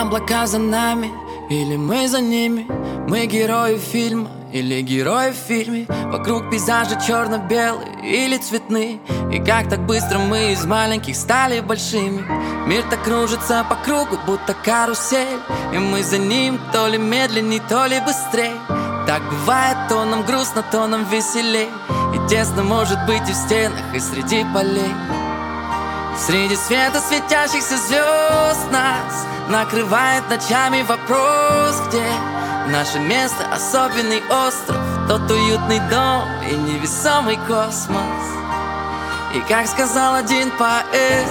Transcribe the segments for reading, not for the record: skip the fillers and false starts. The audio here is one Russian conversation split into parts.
облака за нами, или мы за ними? Мы герои фильма, или герои в фильме? Вокруг пейзажи черно-белые или цветные. И как так быстро мы из маленьких стали большими. Мир так кружится по кругу, будто карусель, и мы за ним то ли медленней, то ли быстрей. Так бывает, то нам грустно, то нам веселей. И тесно может быть и в стенах, и среди полей. Среди света светящихся звезд нас накрывает ночами вопрос, где наше место, особенный остров, тот уютный дом и невесомый космос. И как сказал один поэт,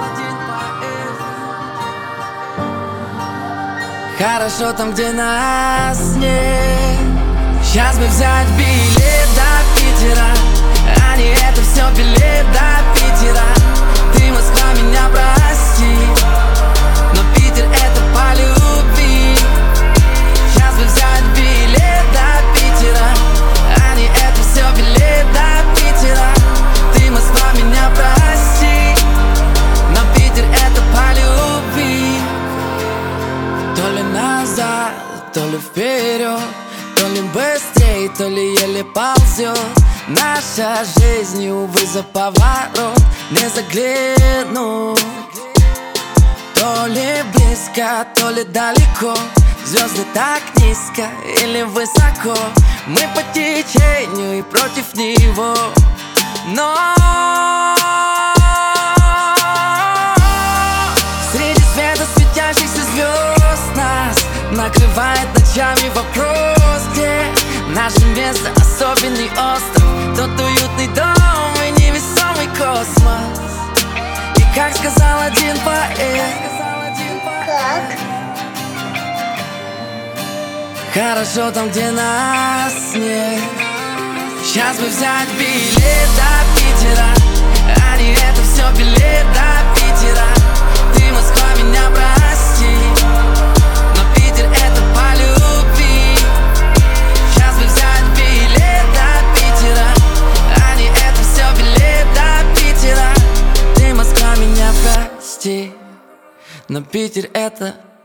хорошо там, где нас нет. Сейчас бы взять билет до Питера, а не это все билет до Питера. Ты, Москва, меня прости, но Питер это по любви. Сейчас бы взять билет до Питера, а не это все билет до Питера. Ты, Москва, меня прости, но Питер это по любви. То ли назад, то ли вперед, то ли быстрее, то ли еле ползет. Наша жизнь, увы, за поворот не заглянуть. То ли близко, то ли далеко, звезды так низко или высоко. Мы по течению и против него, но среди света светящихся звезд нас накрывает ночами вопрос, где наше место, особенный остров, тот уютный дом и невесомый космос. И как сказал один поэт, хорошо там, где нас нет. Сейчас бы взять билет до Питера, а не это все билет до Питера. Ты, Москва, меня прости, но Питер это по любви. Сейчас бы взять билет до Питера, а не это все билет до Питера. Ты, Москва, меня прости, но Питер это